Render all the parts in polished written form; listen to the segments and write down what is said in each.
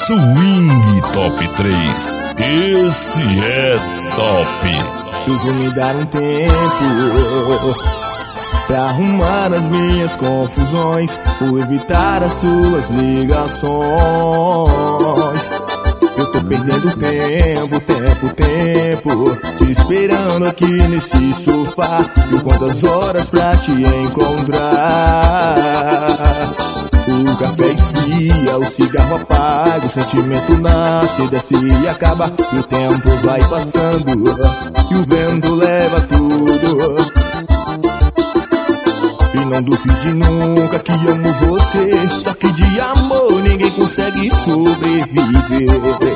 Swing Top 3. Esse é top. Eu vou me dar um tempo pra arrumar as minhas confusões, vou evitar as suas ligações. Eu tô perdendo tempo te esperando aqui nesse sofá. E quantas horas pra te encontrar? O café esfria, o cigarro apaga, o sentimento nasce, desce e acaba. E o tempo vai passando e o vento leva tudo. E não duvide nunca que amo você, só que de amor ninguém consegue sobreviver.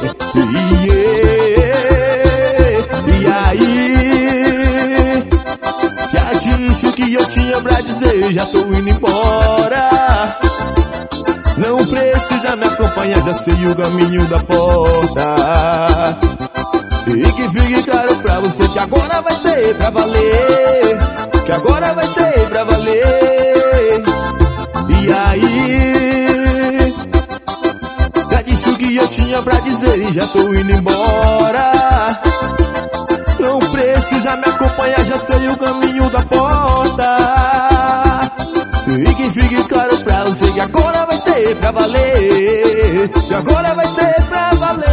E aí, já disse o que eu tinha pra dizer, já tô indo embora. Não precisa me acompanhar, já sei o caminho da porta. E que fique claro pra você que agora vai ser pra valer, que agora vai ser pra valer. E aí, já disse o que eu tinha pra dizer e já tô indo embora. Não precisa me acompanhar, já sei o caminho da porta. E que fique claro pra você que agora vai ser pra valer, que agora vai ser pra valer.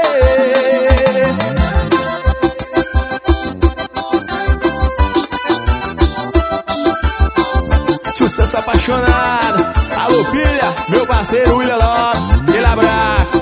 Sucesso apaixonado, alô filha, meu parceiro William Lopes, aquele abraço.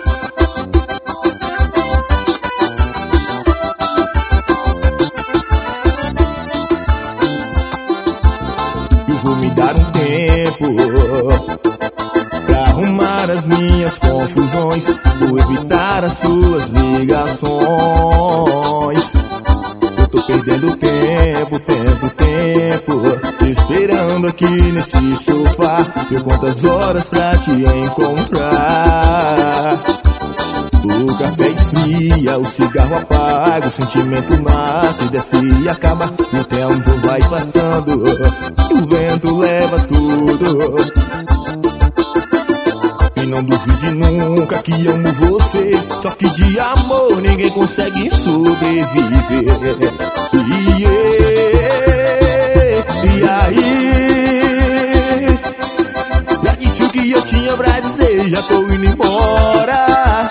Eu vou me dar um tempo pra arrumar as minhas confusões, vou evitar as suas ligações. Eu tô perdendo tempo te esperando aqui nesse sofá. E quantas horas pra te encontrar? O café esfria, o cigarro apaga, o sentimento nasce, desce e acaba. O tempo vai passando e o vento leva tudo. E não duvide nunca que amo você, só que de amor ninguém consegue sobreviver. E aí, já disse o que eu tinha pra dizer, já tô indo embora.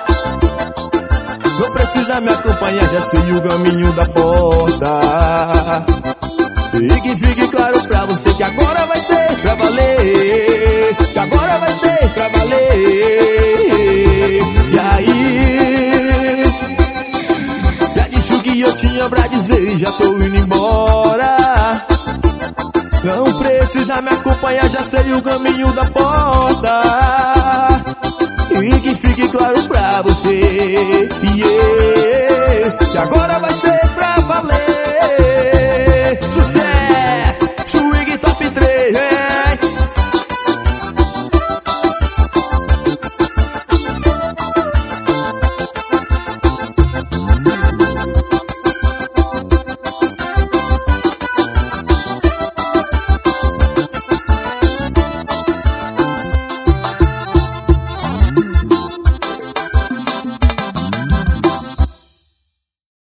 Não precisa me acompanhar, já sei o caminho da porta. E que fique claro pra você que agora vai ser pra valer, que agora vai ser pra valer. E aí, já disse o que eu tinha pra dizer e já tô indo embora. Não precisa me acompanhar, já sei o caminho da porta. E que fique claro pra você, que agora vai